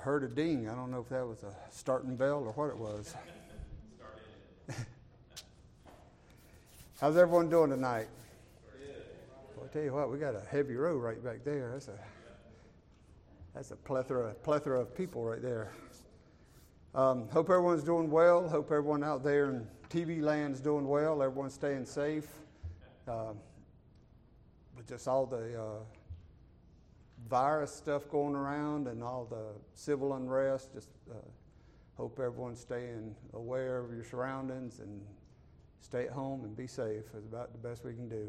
heard a ding. I don't know if that was a starting bell or what it was. How's everyone doing tonight? Well, I tell you what, we got a heavy row right back there. That's a plethora of people right there. Hope everyone's doing well. Hope everyone out there in TV land's doing well. Everyone's staying safe. But just all the virus stuff going around and all the civil unrest, just hope everyone's staying aware of your surroundings and stay at home and be safe is about the best we can do.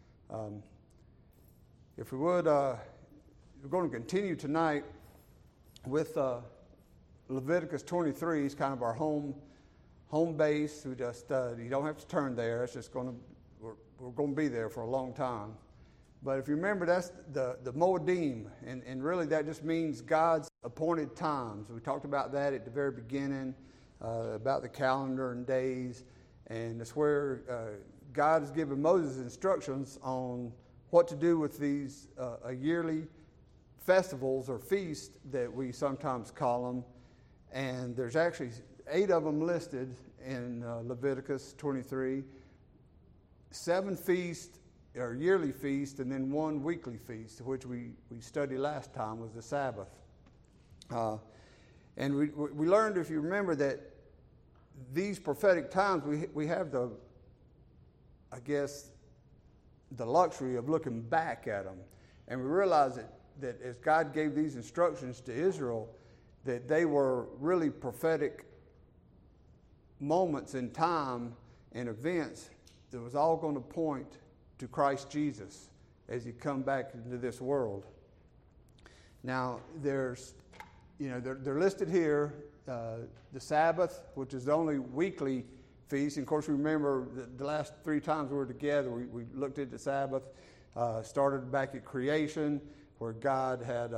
If we would, we're going to continue tonight with Leviticus 23. It's kind of our home base. We just you don't have to turn there. It's just we're going to be there for a long time. But if you remember, that's the Moedim, and really that just means God's appointed times. We talked about that at the very beginning, about the calendar and days, and it's where God has given Moses instructions on what to do with these yearly festivals or feasts that we sometimes call them. And there's actually 8 of them listed in Leviticus 23, 7 feasts or yearly feast, and then 1 weekly feast, which we studied last time was the Sabbath. And we learned, if you remember, that these prophetic times we have the luxury of looking back at them, and we realize that as God gave these instructions to Israel, that they were really prophetic moments in time and events that was all going to point to Christ Jesus as he come back into this world. Now, they're listed here, the Sabbath, which is the only weekly feast. And of course, remember the last 3 times we were together, we looked at the Sabbath, started back at creation, where God had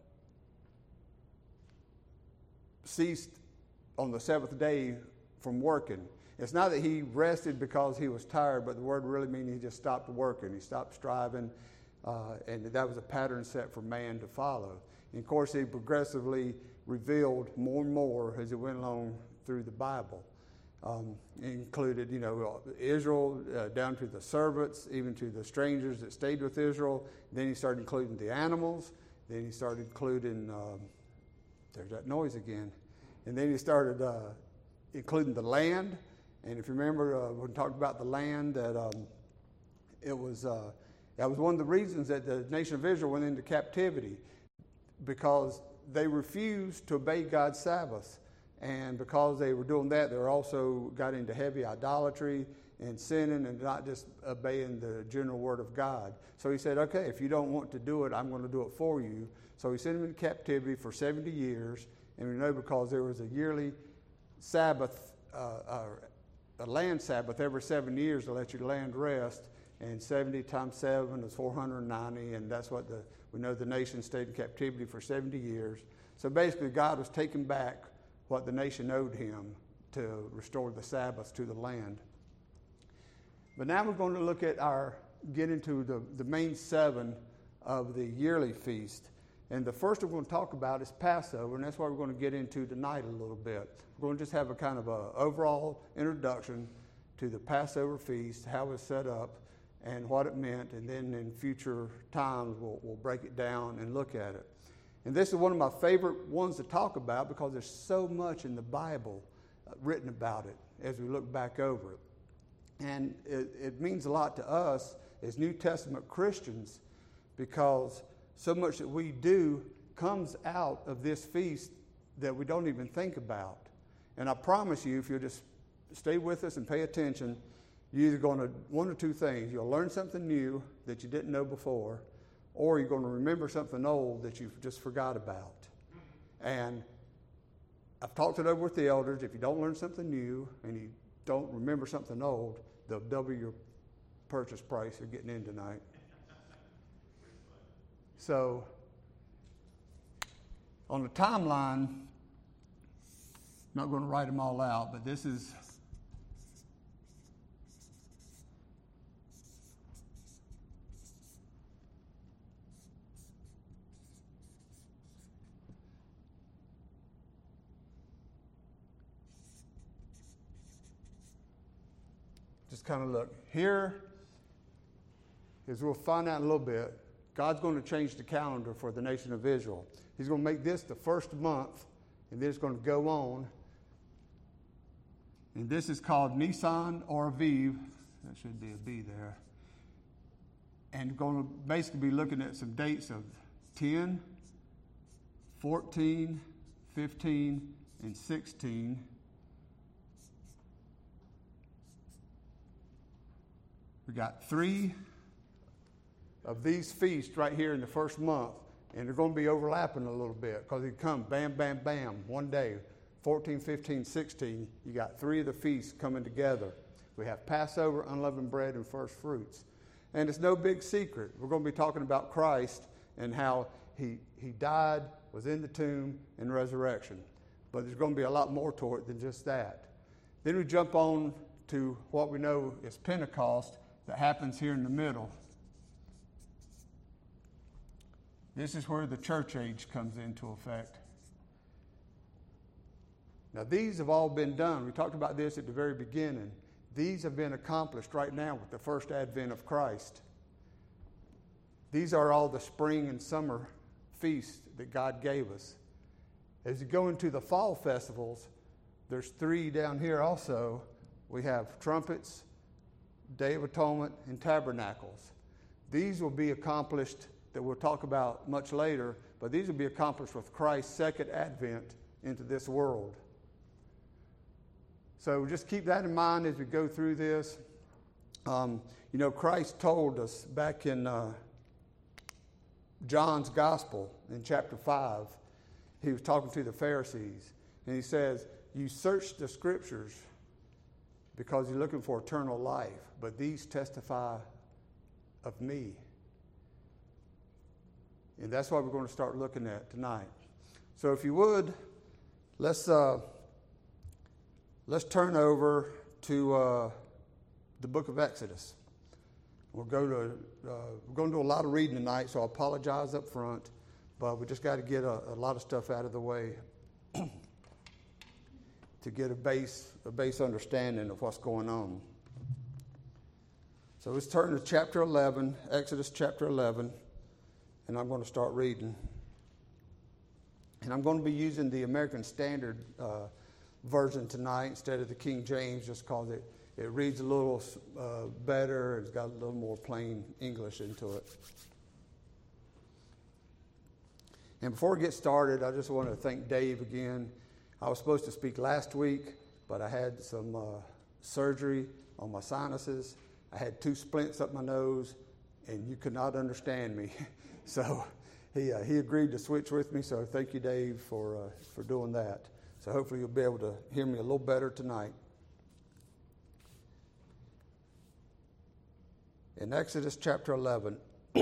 ceased on the 7th day from working. It's not that he rested because he was tired, but the word really means he just stopped working. He stopped striving, and that was a pattern set for man to follow. And of course, he progressively revealed more and more as it went along through the Bible. Included, Israel down to the servants, even to the strangers that stayed with Israel. Then he started including the animals. Then he started including, there's that noise again. And then he started including the land. And if you remember, when we talked about the land, that that was one of the reasons that the nation of Israel went into captivity, because they refused to obey God's Sabbath. And because they were doing that, they also got into heavy idolatry and sinning and not just obeying the general word of God. So he said, okay, if you don't want to do it, I'm going to do it for you. So he sent them into captivity for 70 years. And we know because there was a yearly Sabbath, a land Sabbath every 7 years to let your land rest, and 70 times 7 is 490, and that's what we know the nation stayed in captivity for 70 years. So basically, God was taking back what the nation owed him to restore the Sabbath to the land. But now we're going to get into the main 7 of the yearly feast. And the first we're going to talk about is Passover, and that's what we're going to get into tonight a little bit. We're going to just have a kind of a overall introduction to the Passover feast, how it's set up, and what it meant, and then in future times we'll break it down and look at it. And this is one of my favorite ones to talk about because there's so much in the Bible written about it as we look back over it. And it means a lot to us as New Testament Christians because so much that we do comes out of this feast that we don't even think about. And I promise you, if you'll just stay with us and pay attention, you're either going to, one or two things. You'll learn something new that you didn't know before, or you're going to remember something old that you've just forgot about. And I've talked it over with the elders. If you don't learn something new and you don't remember something old, they'll double your purchase price you're getting in tonight. So, on the timeline, I'm not going to write them all out, but this is just kind of look. Here, as we'll find out in a little bit, God's going to change the calendar for the nation of Israel. He's going to make this the first month, and then it's going to go on. And this is called Nisan or Aviv. That should be a B there. And going to basically be looking at some dates of 10, 14, 15, and 16. We got 3 of these feasts right here in the first month, and they're going to be overlapping a little bit because they come bam, bam, bam, one day. 14, 15, 16, you got 3 of the feasts coming together. We have Passover, unleavened bread, and first fruits. And it's no big secret. We're going to be talking about Christ and how he died, was in the tomb, and resurrection. But there's going to be a lot more to it than just that. Then we jump on to what we know is Pentecost that happens here in the middle. This is where the church age comes into effect. Now, these have all been done. We talked about this at the very beginning. These have been accomplished right now with the first advent of Christ. These are all the spring and summer feasts that God gave us. As you go into the fall festivals, there's 3 down here also. We have trumpets, Day of Atonement, and tabernacles. These will be accomplished, that we'll talk about much later, but these will be accomplished with Christ's second advent into this world. So just keep that in mind as we go through this. Christ told us back in John's Gospel in chapter 5, he was talking to the Pharisees, and he says, you search the Scriptures because you're looking for eternal life, but these testify of me. And that's what we're going to start looking at tonight. So if you would, let's turn over to the book of Exodus. We're going to do a lot of reading tonight, so I apologize up front, but we just got to get a lot of stuff out of the way to get a base understanding of what's going on. So let's turn to chapter 11, Exodus chapter 11, and I'm going to start reading. And I'm going to be using the American Standard version tonight instead of the King James, just because it reads a little better. It's got a little more plain English into it. And before we get started, I just want to thank Dave again. I was supposed to speak last week, but I had some surgery on my sinuses. I had 2 splints up my nose, and you could not understand me. So he agreed to switch with me, so thank you, Dave, for doing that. So hopefully you'll be able to hear me a little better tonight. In Exodus chapter 11,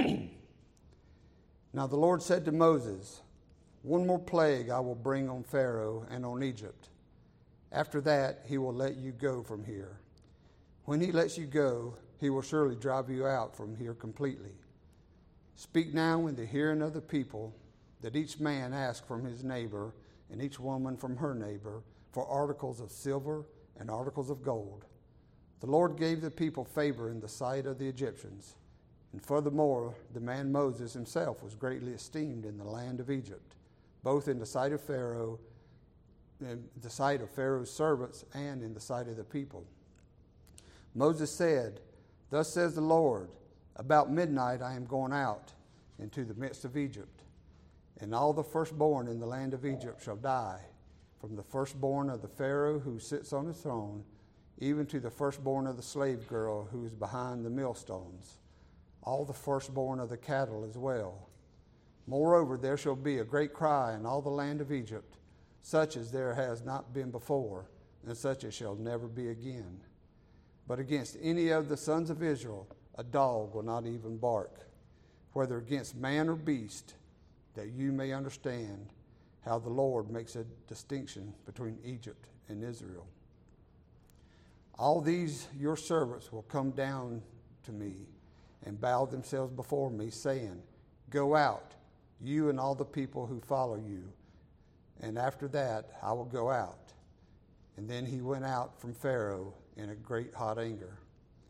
now the Lord said to Moses, 1 more plague I will bring on Pharaoh and on Egypt. After that, he will let you go from here. When he lets you go, he will surely drive you out from here completely. Speak now in the hearing of the people, that each man ask from his neighbor and each woman from her neighbor for articles of silver and articles of gold. The Lord gave the people favor in the sight of the Egyptians. And furthermore, the man Moses himself was greatly esteemed in the land of Egypt, both in the sight of Pharaoh, in the sight of Pharaoh's servants, and in the sight of the people. Moses said, Thus says the Lord, about midnight I am going out into the midst of Egypt, and all the firstborn in the land of Egypt shall die, from the firstborn of the Pharaoh who sits on his throne, even to the firstborn of the slave girl who is behind the millstones, all the firstborn of the cattle as well. Moreover, there shall be a great cry in all the land of Egypt, such as there has not been before, and such as shall never be again. But against any of the sons of Israel, a dog will not even bark, whether against man or beast, that you may understand how the Lord makes a distinction between Egypt and Israel. All these your servants will come down to me and bow themselves before me, saying, Go out, you and all the people who follow you, and after that I will go out. And then he went out from Pharaoh in a great hot anger.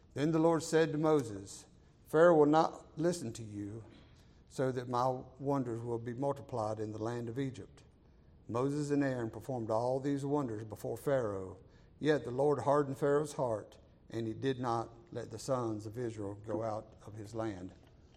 Then the Lord said to Moses, Pharaoh will not listen to you, so that my wonders will be multiplied in the land of Egypt. Moses and Aaron performed all these wonders before Pharaoh, yet the Lord hardened Pharaoh's heart, and he did not let the sons of Israel go out of his land.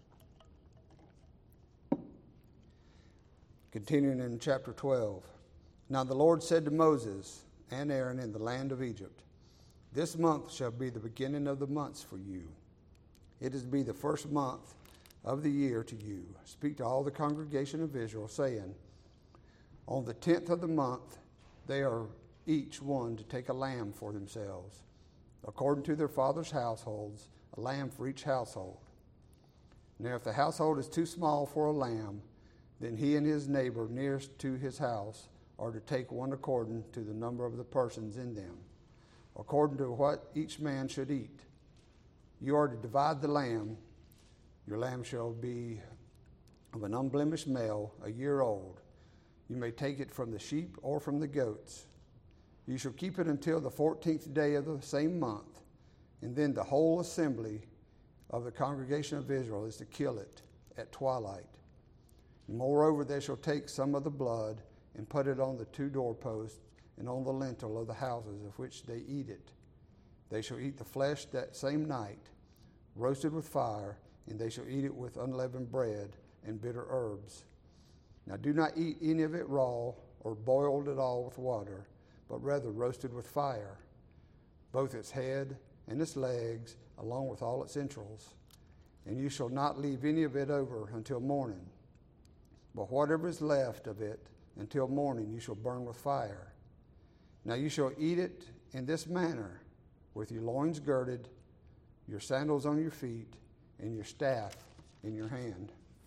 Continuing in chapter 12. Now the Lord said to Moses and Aaron in the land of Egypt, This month shall be the beginning of the months for you. It is to be the first month of the year to you. Speak to all the congregation of Israel, saying, On the 10th of the month they are each one to take a lamb for themselves, according to their father's households, a lamb for each household. Now if the household is too small for a lamb, then he and his neighbor nearest to his house are to take one according to the number of the persons in them, according to what each man should eat. You are to divide the lamb. Your lamb shall be of an unblemished male, a year old. You may take it from the sheep or from the goats. You shall keep it until the 14th day of the same month, and then the whole assembly of the congregation of Israel is to kill it at twilight. Moreover, they shall take some of the blood and put it on the two doorposts and on the lintel of the houses of which they eat it. They shall eat the flesh that same night, roasted with fire, and they shall eat it with unleavened bread and bitter herbs. Now do not eat any of it raw or boiled at all with water, but rather roasted with fire, both its head and its legs, along with all its entrails. And you shall not leave any of it over until morning. But whatever is left of it until morning you shall burn with fire. Now you shall eat it in this manner, with your loins girded, your sandals on your feet, and your staff in your hand.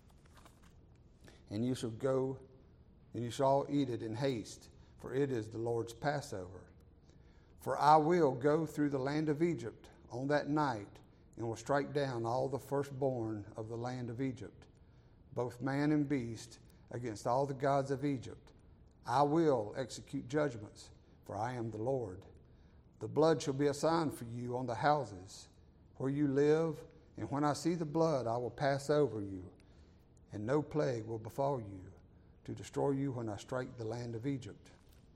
And you shall go, and you shall eat it in haste, for it is the Lord's Passover. For I will go through the land of Egypt on that night, and will strike down all the firstborn of the land of Egypt, both man and beast, against all the gods of Egypt. I will execute judgments, for I am the Lord. The blood shall be a sign for you on the houses where you live, and when I see the blood, I will pass over you, and no plague will befall you, to destroy you when I strike the land of Egypt.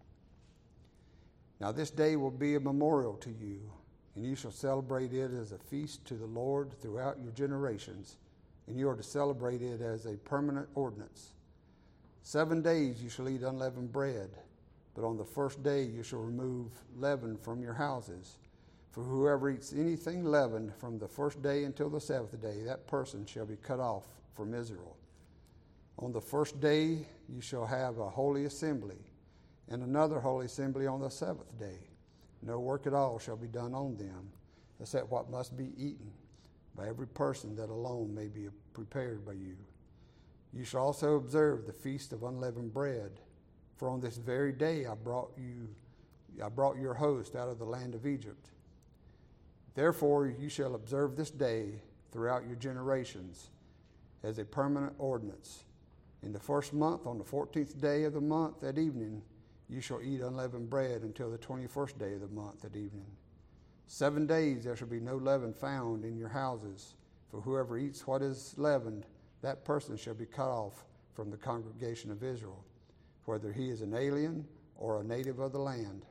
Now this day will be a memorial to you, and you shall celebrate it as a feast to the Lord throughout your generations, and you are to celebrate it as a permanent ordinance. 7 days you shall eat unleavened bread, but on the first day you shall remove leaven from your houses. For whoever eats anything leavened from the first day until the seventh day, that person shall be cut off from Israel. On the first day you shall have a holy assembly, and another holy assembly on the seventh day. No work at all shall be done on them, except what must be eaten by every person, that alone may be prepared by you. You shall also observe the feast of unleavened bread, for on this very day I brought your host out of the land of Egypt. Therefore you shall observe this day throughout your generations as a permanent ordinance. In the first month, on the 14th day of the month at evening, you shall eat unleavened bread until the 21st day of the month at evening. 7 days there shall be no leaven found in your houses, for whoever eats what is leavened, that person shall be cut off from the congregation of Israel, whether he is an alien or a native of the land.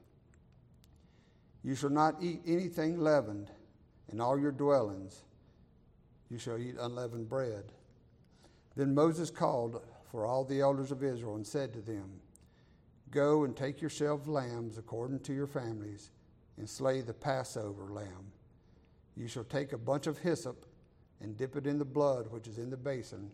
You shall not eat anything leavened. In all your dwellings you shall eat unleavened bread. Then Moses called for all the elders of Israel and said to them, Go and take yourselves lambs according to your families, and slay the Passover lamb. You shall take a bunch of hyssop and dip it in the blood which is in the basin,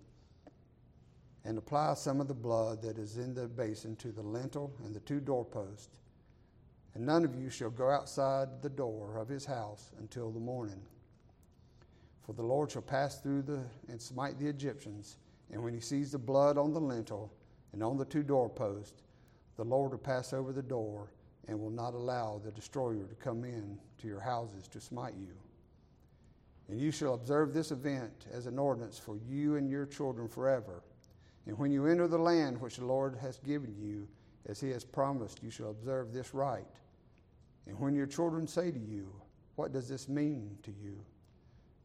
and apply some of the blood that is in the basin to the lintel and the two doorposts. And none of you shall go outside the door of his house until the morning. For the Lord shall pass through and smite the Egyptians, and when he sees the blood on the lintel and on the two doorposts, the Lord will pass over the door and will not allow the destroyer to come in to your houses to smite you. And you shall observe this event as an ordinance for you and your children forever. And when you enter the land which the Lord has given you, as he has promised, you shall observe this rite. And when your children say to you, What does this mean to you?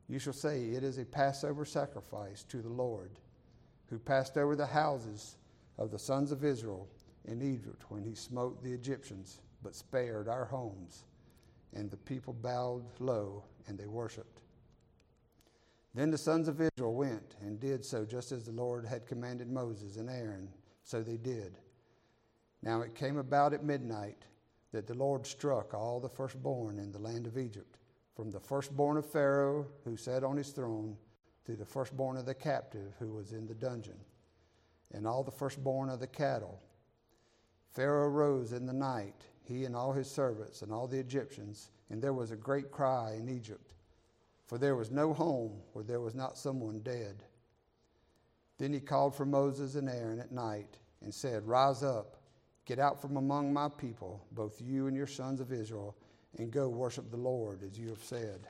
You shall say, it is a Passover sacrifice to the Lord, who passed over the houses of the sons of Israel in Egypt when he smote the Egyptians, but spared our homes. And the people bowed low, and they worshipped. Then the sons of Israel went and did so just as the Lord had commanded Moses and Aaron, so they did. Now it came about at midnight that the Lord struck all the firstborn in the land of Egypt, from the firstborn of Pharaoh who sat on his throne to the firstborn of the captive who was in the dungeon, and all the firstborn of the cattle. Pharaoh rose in the night, he and all his servants and all the Egyptians, and there was a great cry in Egypt, for there was no home where there was not someone dead. Then he called for Moses and Aaron at night and said, Rise up, get out from among my people, both you and your sons of Israel, and go worship the Lord as you have said.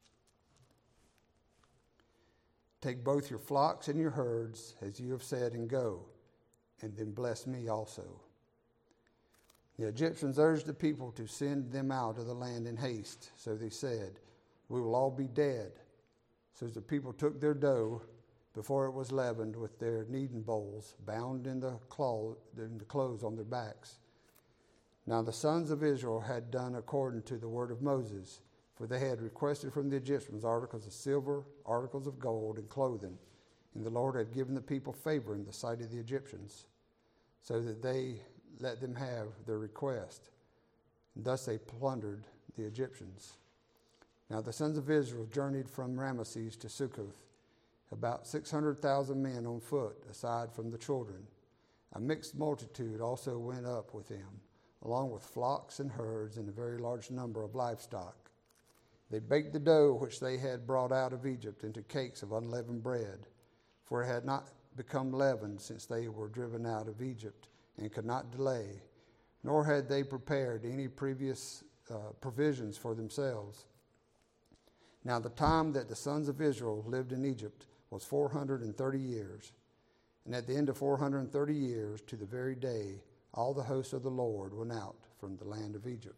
Take both your flocks and your herds as you have said, and go, and then bless me also. The Egyptians urged the people to send them out of the land in haste. So they said, We will all be dead. So the people took their dough before it was leavened with their kneading bowls, bound in the clothes on their backs. Now the sons of Israel had done according to the word of Moses, for they had requested from the Egyptians articles of silver, articles of gold, and clothing. And the Lord had given the people favor in the sight of the Egyptians, so that they let them have their request. And thus they plundered the Egyptians. Now the sons of Israel journeyed from Ramesses to Succoth, about 600,000 men on foot, aside from the children. A mixed multitude also went up with them, along with flocks and herds and a very large number of livestock. They baked the dough which they had brought out of Egypt into cakes of unleavened bread, for it had not become leavened since they were driven out of Egypt, and could not delay, nor had they prepared any previous provisions for themselves. Now the time that the sons of Israel lived in Egypt was 430 years. And at the end of 430 years, to the very day, all the hosts of the Lord went out from the land of Egypt.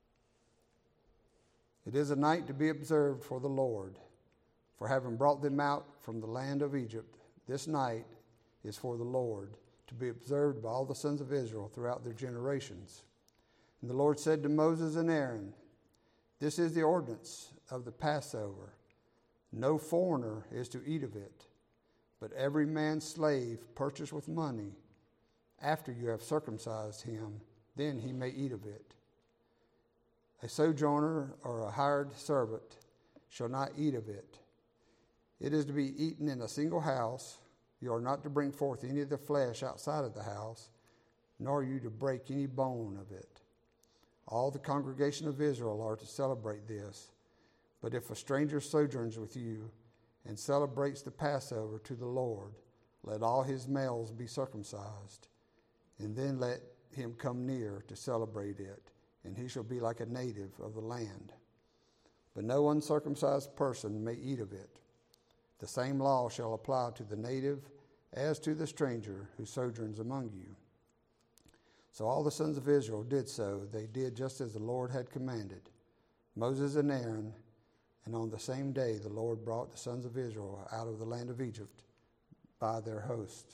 It is a night to be observed for the Lord, for having brought them out from the land of Egypt, this night is for the Lord, to be observed by all the sons of Israel throughout their generations. And the Lord said to Moses and Aaron, This is the ordinance of the Passover. No foreigner is to eat of it, but every man's slave purchased with money, after you have circumcised him, then he may eat of it. A sojourner or a hired servant shall not eat of it. It is to be eaten in a single house. You are not to bring forth any of the flesh outside of the house, nor are you to break any bone of it. All the congregation of Israel are to celebrate this. But if a stranger sojourns with you and celebrates the Passover to the Lord, let all his males be circumcised, and then let him come near to celebrate it, and he shall be like a native of the land. But no uncircumcised person may eat of it. The same law shall apply to the native as to the stranger who sojourns among you. So all the sons of Israel did so. They did just as the Lord had commanded Moses and Aaron. And on the same day, the Lord brought the sons of Israel out of the land of Egypt by their host.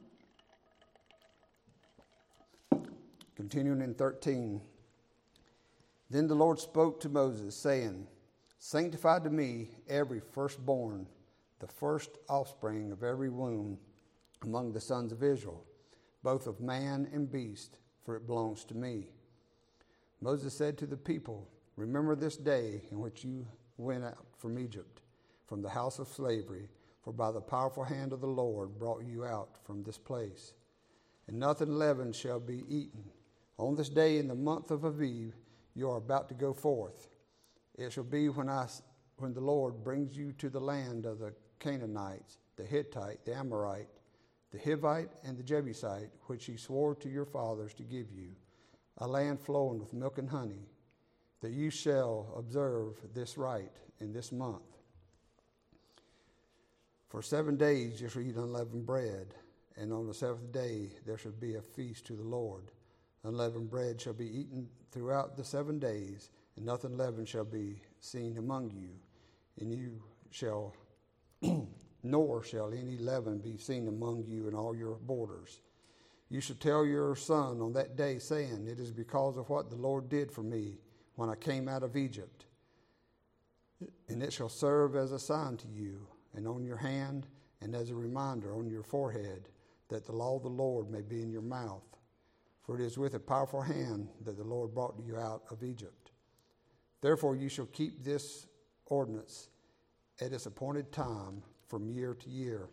Continuing in 13. Then the Lord spoke to Moses, saying, Sanctify to me every firstborn, the first offspring of every womb among the sons of Israel, both of man and beast, for it belongs to me. Moses said to the people, Remember this day in which you went out from Egypt, from the house of slavery, for by the powerful hand of the Lord brought you out from this place. And nothing leavened shall be eaten. On this day in the month of Aviv, you are about to go forth. It shall be when the Lord brings you to the land of the Canaanites, the Hittite, the Amorite, the Hivite, and the Jebusite, which he swore to your fathers to give you, a land flowing with milk and honey, that you shall observe this rite in this month. For 7 days you shall eat unleavened bread, and on the seventh day there shall be a feast to the Lord. Unleavened bread shall be eaten throughout the 7 days, and nothing leavened shall be seen among you. And you shall nor shall any leaven be seen among you in all your borders. You shall tell your son on that day, saying, It is because of what the Lord did for me when I came out of Egypt. And it shall serve as a sign to you, and on your hand, and as a reminder on your forehead, that the law of the Lord may be in your mouth. For it is with a powerful hand that the Lord brought you out of Egypt. Therefore you shall keep this ordinance at its appointed time from year to year.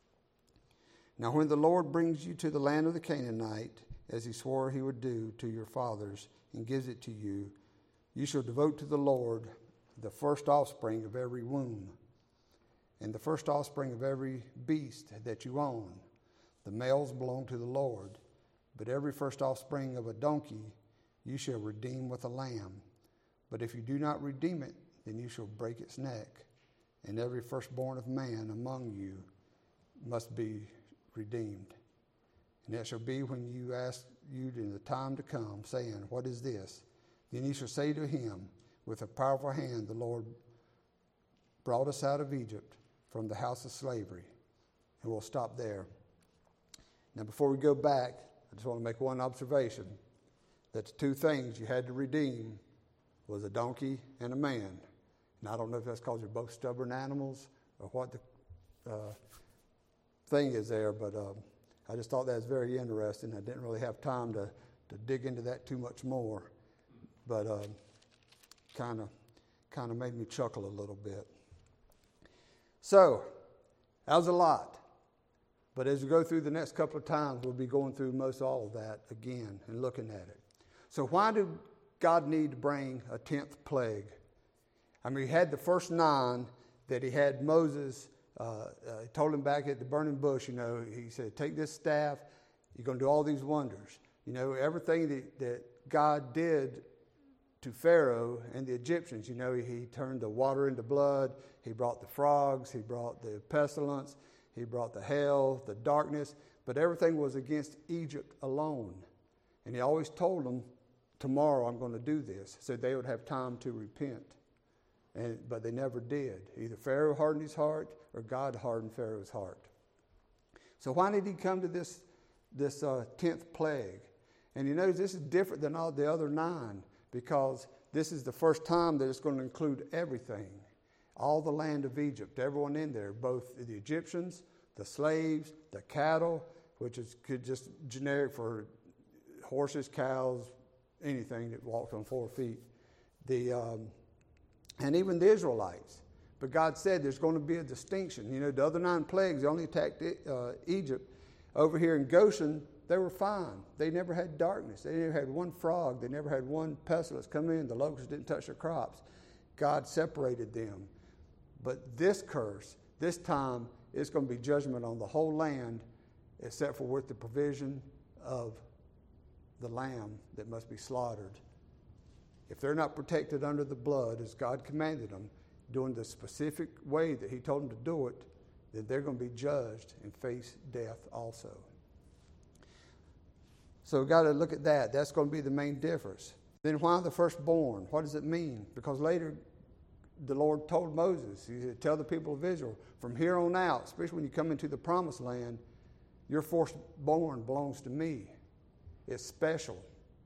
Now when the Lord brings you to the land of the Canaanite, as he swore he would do to your fathers, and gives it to you, you shall devote to the Lord the first offspring of every womb, and the first offspring of every beast that you own. The males belong to the Lord, but every first offspring of a donkey you shall redeem with a lamb. But if you do not redeem it, then you shall break its neck. And every firstborn of man among you must be redeemed. And it shall be when you ask you in the time to come, saying, What is this? Then you shall say to him, With a powerful hand the Lord brought us out of Egypt from the house of slavery. And we'll stop there. Now before we go back, I just want to make one observation, that the two things you had to redeem was a donkey and a man. And I don't know if that's because they're both stubborn animals or what the thing is there, but I just thought that was very interesting. I didn't really have time to dig into that too much more, but kind of made me chuckle a little bit. So, that was a lot. But as we go through the next couple of times, we'll be going through most all of that again and looking at it. So why did God need to bring a 10th plague? I mean, he had the first 9 that he had Moses, he told him back at the burning bush, he said, take this staff, you're going to do all these wonders. Everything that God did to Pharaoh and the Egyptians, he turned the water into blood, he brought the frogs, he brought the pestilence, he brought the hail, the darkness, but everything was against Egypt alone. And he always told them, tomorrow I'm going to do this, so they would have time to repent. But they never did. Either Pharaoh hardened his heart or God hardened Pharaoh's heart. So why did he come to this 10th plague? And this is different than all the other 9 because this is the first time that it's going to include everything. All the land of Egypt, everyone in there, both the Egyptians, the slaves, the cattle, which is just generic for horses, cows, anything that walks on 4 feet, and even the Israelites. But God said there's going to be a distinction. The other 9 plagues, they only attacked Egypt. Over here in Goshen, they were fine. They never had darkness. They never had one frog. They never had one pestilence come in. The locusts didn't touch their crops. God separated them. But this curse, this time, it's going to be judgment on the whole land, except for with the provision of the lamb that must be slaughtered. If they're not protected under the blood, as God commanded them, doing the specific way that he told them to do it, then they're going to be judged and face death also. So we've got to look at that. That's going to be the main difference. Then why the firstborn? What does it mean? Because later the Lord told Moses, he said, tell the people of Israel, from here on out, especially when you come into the promised land, your firstborn belongs to me. It's special.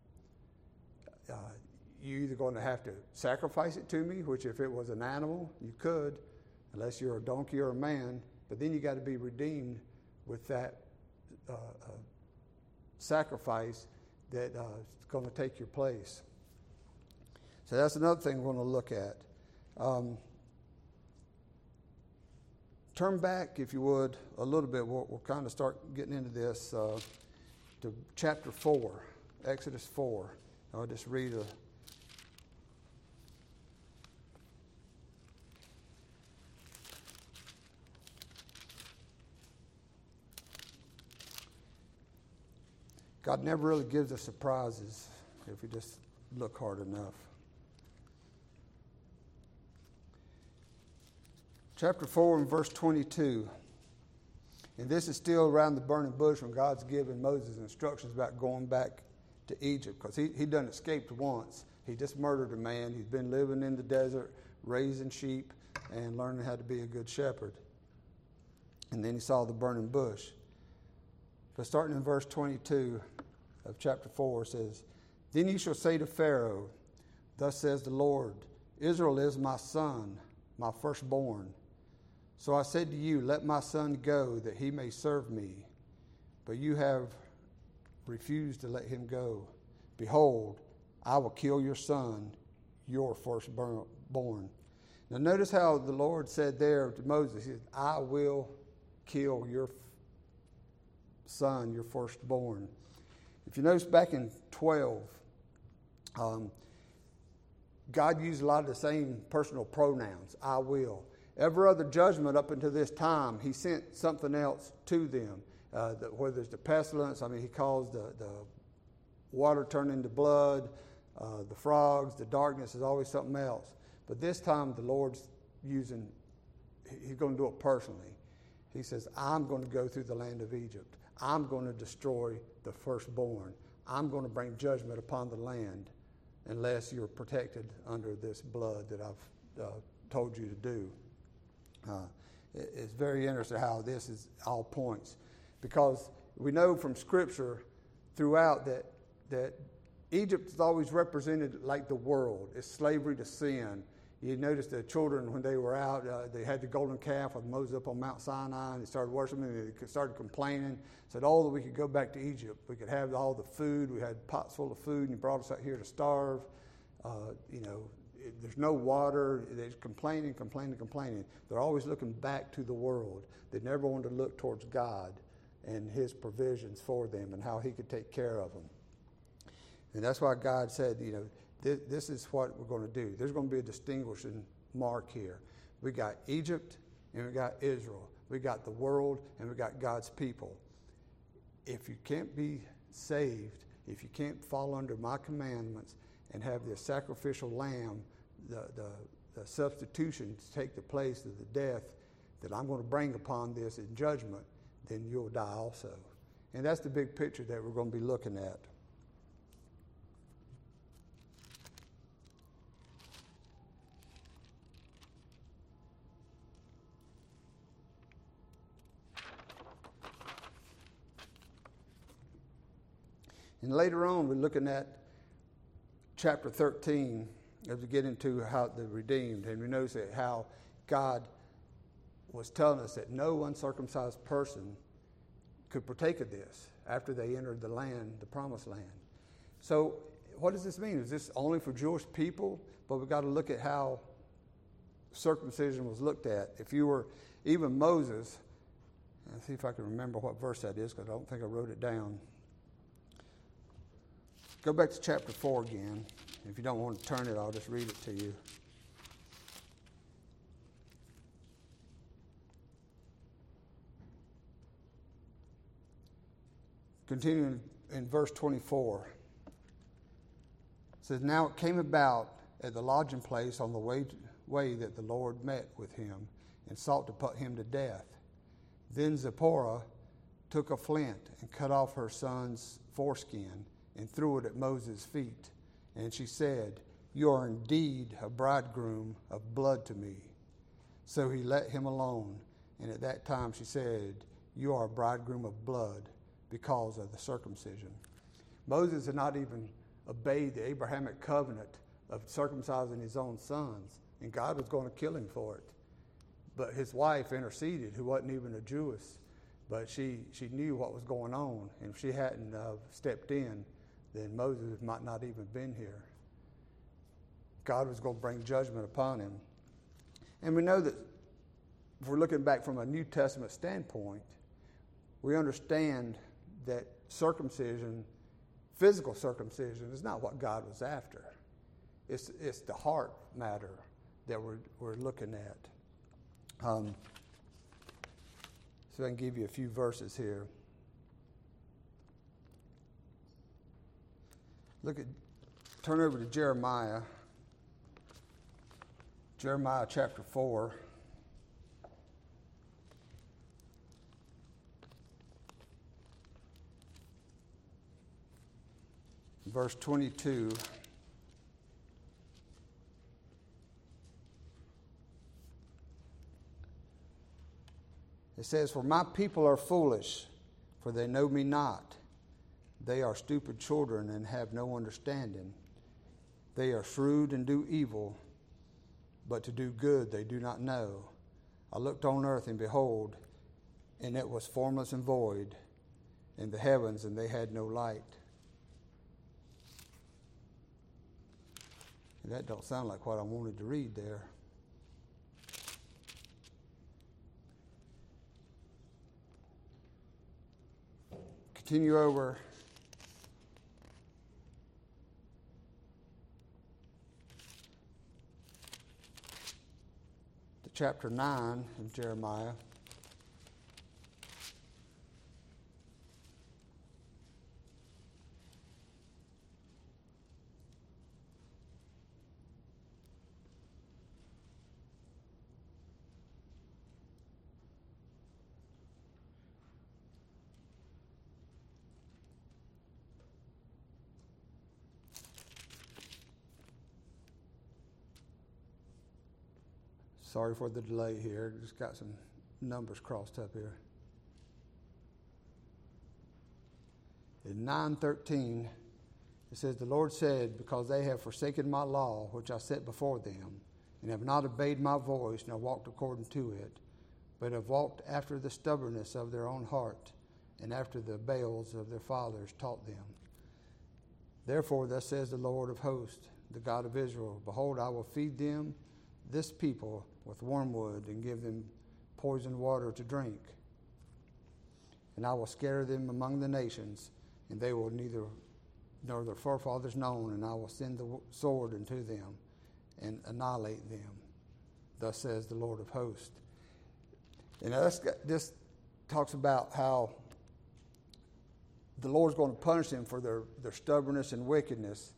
You're either going to have to sacrifice it to me, which if it was an animal, you could, unless you're a donkey or a man, but then you got to be redeemed with that sacrifice that is going to take your place. So that's another thing we're going to look at. Turn back, if you would, a little bit. We'll kind of start getting into this to chapter 4, Exodus 4. I'll just read a God never really gives us surprises if we just look hard enough. Chapter 4 and verse 22. And this is still around the burning bush when God's giving Moses instructions about going back to Egypt, because he done escaped once. He just murdered a man. He's been living in the desert, raising sheep, and learning how to be a good shepherd. And then he saw the burning bush. But starting in verse 22 of chapter 4, it says, Then you shall say to Pharaoh, Thus says the Lord, Israel is my son, my firstborn. So I said to you, Let my son go, that he may serve me. But you have refused to let him go. Behold, I will kill your son, your firstborn. Now notice how the Lord said there to Moses, He said, I will kill your son, your firstborn. If you notice back in 12, God used a lot of the same personal pronouns, I will. Every other judgment up until this time, he sent something else to them. Whether it's the pestilence, he caused the water turn into blood, the frogs, the darkness is always something else. But this time the Lord's he's going to do it personally. He says, I'm going to go through the land of Egypt. I'm going to destroy the firstborn. I'm going to bring judgment upon the land unless you're protected under this blood that I've told you to do. It's very interesting how this is all points, because we know from Scripture throughout that Egypt is always represented like the world. It's slavery to sin. You notice the children, when they were out, they had the golden calf with Moses up on Mount Sinai, and they started worshiping, and they started complaining, said, oh, that we could go back to Egypt. We could have all the food. We had pots full of food, and you brought us out here to starve. There's no water. They're complaining. They're always looking back to the world. They never wanted to look towards God and His provisions for them and how He could take care of them. And that's why God said, this is what we're going to do. There's going to be a distinguishing mark here. We got Egypt and we got Israel. We got the world and we got God's people. If you can't be saved, if you can't fall under my commandments and have the sacrificial lamb, the substitution to take the place of the death that I'm going to bring upon this in judgment, then you'll die also. And that's the big picture that we're going to be looking at. And later on, we're looking at chapter 13 as we get into how the redeemed. And we notice that how God was telling us that no uncircumcised person could partake of this after they entered the land, the promised land. So what does this mean? Is this only for Jewish people? But we've got to look at how circumcision was looked at. If you were even Moses, let's see if I can remember what verse that is, because I don't think I wrote it down. Go back to chapter 4 again. If you don't want to turn it, I'll just read it to you. Continuing in verse 24. It says, Now it came about at the lodging place on the way that the Lord met with him and sought to put him to death. Then Zipporah took a flint and cut off her son's foreskin and threw it at Moses' feet. And she said, You are indeed a bridegroom of blood to me. So he let him alone. And at that time she said, You are a bridegroom of blood because of the circumcision. Moses had not even obeyed the Abrahamic covenant of circumcising his own sons. And God was going to kill him for it. But his wife interceded, who wasn't even a Jewess. But she knew what was going on. And if she hadn't stepped in, then Moses might not even been here. God was going to bring judgment upon him. And we know that if we're looking back from a New Testament standpoint, we understand that circumcision, physical circumcision, is not what God was after. It's the heart matter that we're looking at. So I can give you a few verses here. Turn over to Jeremiah. Jeremiah chapter 4. Verse 22. It says, "For my people are foolish, for they know me not. They are stupid children and have no understanding. They are shrewd and do evil, but to do good they do not know. I looked on earth, and behold, and it was formless and void, and the heavens, and they had no light." And that don't sound like what I wanted to read there. Continue over to chapter 9 of Jeremiah. Sorry for the delay here. Just got some numbers crossed up here. In 9:13, it says, "The Lord said, because they have forsaken my law, which I set before them, and have not obeyed my voice, nor walked according to it, but have walked after the stubbornness of their own heart, and after the Baals of their fathers taught them. Therefore, thus says the Lord of hosts, the God of Israel, behold, I will feed them, this people, with wormwood, and give them poisoned water to drink. And I will scatter them among the nations, and they will neither nor their forefathers known, and I will send the sword unto them, and annihilate them. Thus says the Lord of hosts." And this talks about how the Lord's going to punish them for their stubbornness and wickedness.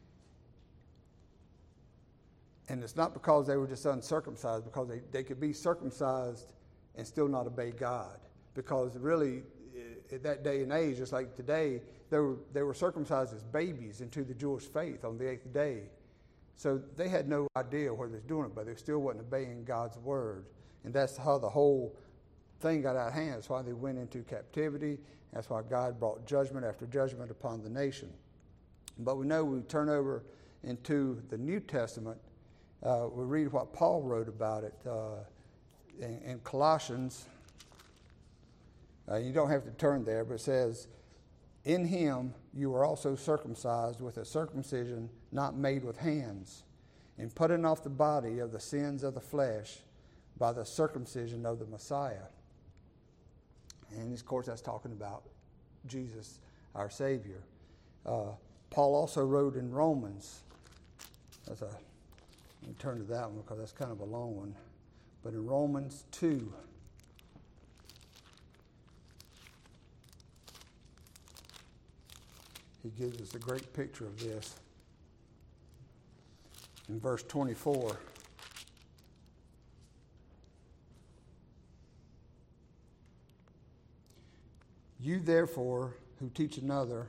And it's not because they were just uncircumcised, because they could be circumcised and still not obey God. Because really, at that day and age, just like today, they were circumcised as babies into the Jewish faith on the 8th day. So they had no idea what they were doing, but they still wasn't obeying God's word. And that's how the whole thing got out of hand. That's why they went into captivity. That's why God brought judgment after judgment upon the nation. But we know we turn over into the New Testament, we read what Paul wrote about it in Colossians. You don't have to turn there, but it says, "In him you are also circumcised with a circumcision not made with hands, and putting off the body of the sins of the flesh by the circumcision of the Messiah." And of course, that's talking about Jesus, our Savior. Paul also wrote in Romans. Let me turn to that one because that's kind of a long one. But in Romans 2, he gives us a great picture of this. In verse 24, "You therefore who teach another,"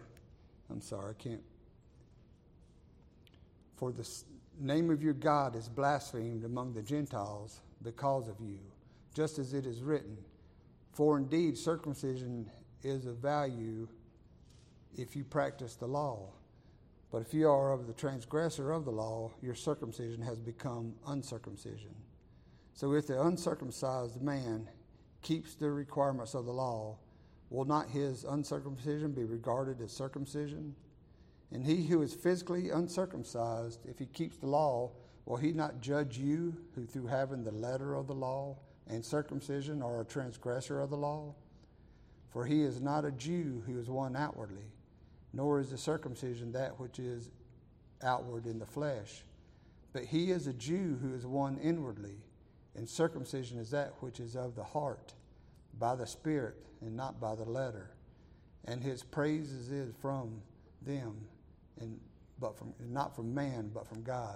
"for the name of your God is blasphemed among the Gentiles because of you, just as it is written, for indeed circumcision is of value if you practice the law. But if you are of the transgressor of the law, your circumcision has become uncircumcision. So if the uncircumcised man keeps the requirements of the law, will not his uncircumcision be regarded as circumcision? And he who is physically uncircumcised, if he keeps the law, will he not judge you who through having the letter of the law and circumcision are a transgressor of the law? For he is not a Jew who is one outwardly, nor is the circumcision that which is outward in the flesh. But he is a Jew who is one inwardly, and circumcision is that which is of the heart, by the Spirit, and not by the letter. And his praise is from them, not from man, but from God."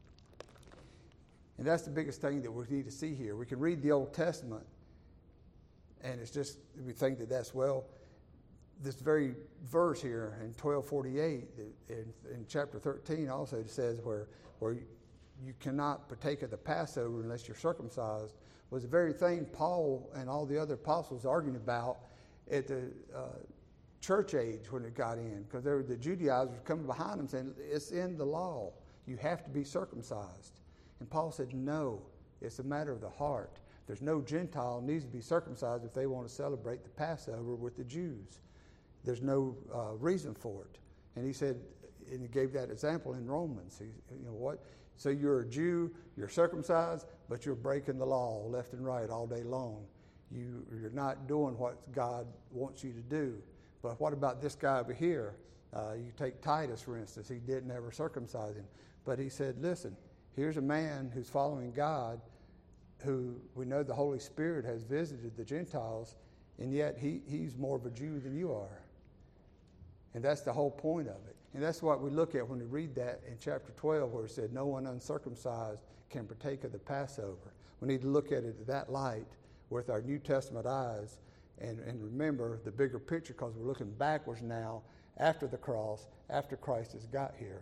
And that's the biggest thing that we need to see here. We can read the Old Testament, and it's just, we think that that's, well, this very verse here in 12:48, in chapter 13 also, it says where you cannot partake of the Passover unless you're circumcised, was the very thing Paul and all the other apostles arguing about at the church age when it got in, because the Judaizers coming behind them saying, it's in the law. You have to be circumcised. And Paul said, no, it's a matter of the heart. There's no Gentile needs to be circumcised if they want to celebrate the Passover with the Jews. There's no reason for it. And he said, and he gave that example in Romans. You know what? So you're a Jew, you're circumcised, but you're breaking the law left and right all day long. You're not doing what God wants you to do. But what about this guy over here? You take Titus, for instance. He didn't ever circumcise him. But he said, listen, here's a man who's following God, who we know the Holy Spirit has visited the Gentiles, and yet he's more of a Jew than you are. And that's the whole point of it. And that's what we look at when we read that in chapter 12, where it said, no one uncircumcised can partake of the Passover. We need to look at it in that light with our New Testament eyes and remember the bigger picture, because we're looking backwards now after the cross, after Christ has got here.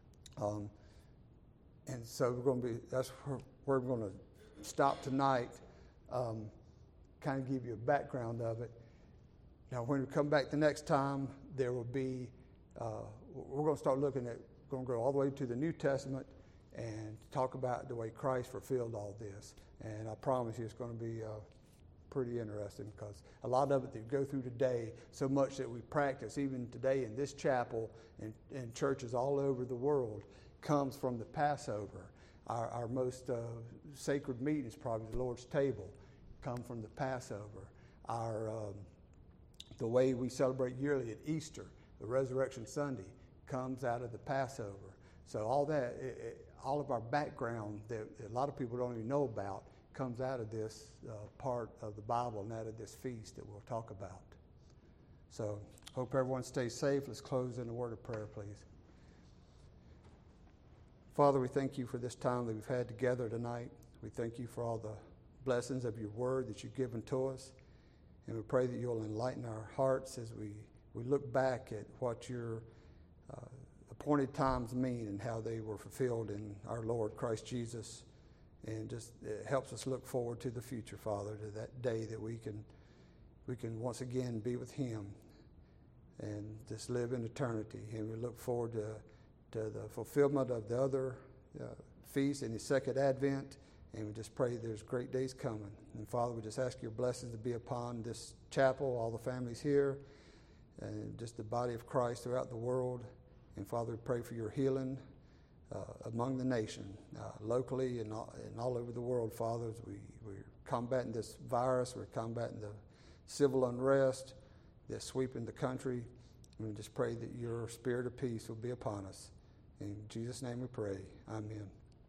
And so that's where we're going to stop tonight, kind of give you a background of it. Now, when we come back the next time, there will be, we're going to start going to go all the way to the New Testament and talk about the way Christ fulfilled all this. And I promise you it's going to be pretty interesting, because a lot of it that we go through today, so much that we practice even today in this chapel and in churches all over the world, comes from the Passover. Our most sacred meeting is probably the Lord's table, come from the Passover. The way we celebrate yearly at Easter, the Resurrection Sunday, comes out of the Passover. So all that, all of our background that a lot of people don't even know about, comes out of this part of the Bible and out of this feast that we'll talk about. So hope everyone stays safe. Let's close in a word of prayer, please. Father, we thank you for this time that we've had together tonight. We thank you for all the blessings of your word that you've given to us. And we pray that you'll enlighten our hearts as we look back at what your appointed times mean and how they were fulfilled in our Lord Christ Jesus. And just it helps us look forward to the future, Father, to that day that we can once again be with him and just live in eternity. And we look forward to the fulfillment of the other feasts in the second advent. And we just pray there's great days coming. And Father, we just ask your blessings to be upon this chapel, all the families here, and just the body of Christ throughout the world. And Father, we pray for your healing among the nation, locally and all over the world, Father, as we're combating this virus, we're combating the civil unrest that's sweeping the country. And we just pray that your spirit of peace will be upon us. In Jesus' name we pray. Amen.